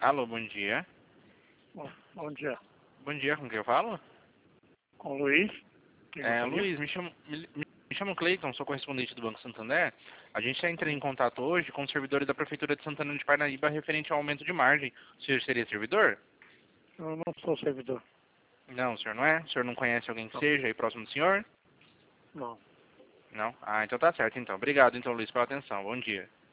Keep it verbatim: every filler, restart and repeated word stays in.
Alô, bom dia. Bom, bom dia. Bom dia, com quem eu falo? Com o Luiz. Quem É, gostaria? Luiz, me chamo, me, me chamo Cleiton, sou correspondente do Banco Santander. A gente está entrando em contato hoje com os servidores da Prefeitura de Santana de Parnaíba referente ao aumento de margem. O senhor seria servidor? Eu não sou servidor. Não, o senhor não é? O senhor não conhece alguém que Não. seja aí próximo do senhor? Não. Não? Ah, então tá certo então. Obrigado então, Luiz, pela atenção. Bom dia.